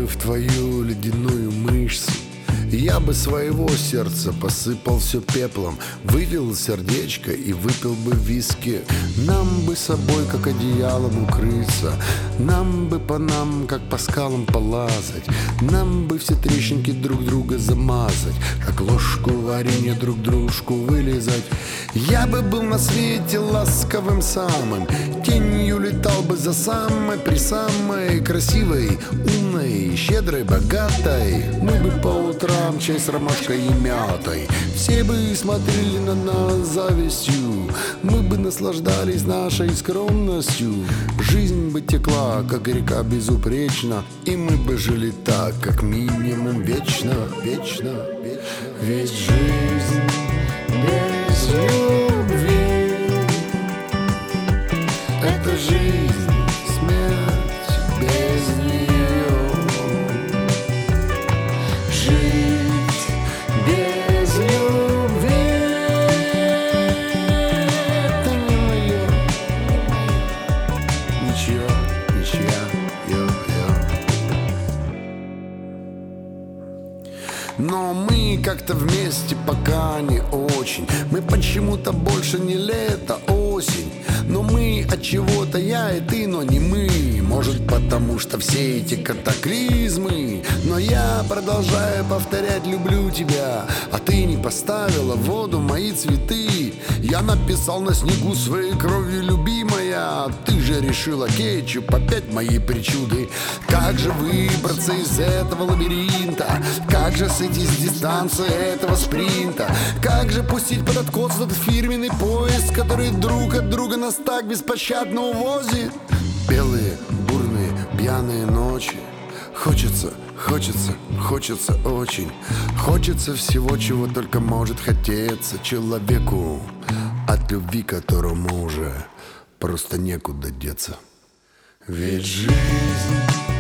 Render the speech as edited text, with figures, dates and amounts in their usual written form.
бы в твою ледяную мышцу, я бы своего сердца посыпал все пеплом, вывел сердечко и выпил бы виски. Нам бы собой, как одеялом, укрыться, нам бы по нам, как по скалам, полазать, нам бы все трещинки друг друга замазать, как ложку варенья друг дружку вылизать. Я бы был на свете ласковым самым, тенью летал бы за самой красивой, умной, щедрой, богатой. Мы бы по утрам чай с ромашкой и мятой, все бы смотрели на нас завистью, мы бы наслаждались нашей скромностью. Жизнь бы текла, как река, безупречно, и мы бы жили так, как минимум, вечно, вечно, вечно. Ведь жизнь без любви — это жизнь, смерть без нее. Жить без любви — это не мое, ничья, но мы как-то вместе пока не очень. Мы почему-то больше не лето, осень. Но мы от чего-то, я и ты, но не мы. Может, потому что все эти катаклизмы. Но я продолжаю повторять: люблю тебя. А ты не поставила в воду мои цветы. Я написал на снегу своей кровью: любимая. Ты же решила кетчуп, опять мои причуды. Как же выбраться из этого лабиринта? Как же сойти с дистанции этого спринта? Как же пустить под откос этот фирменный поезд, который друг от друга нас так беспощадно увозит? Белые, бурные, пьяные ночи. Хочется очень. Хочется всего, чего только может хотеться человеку, от любви которому уже просто некуда деться. Ведь жизнь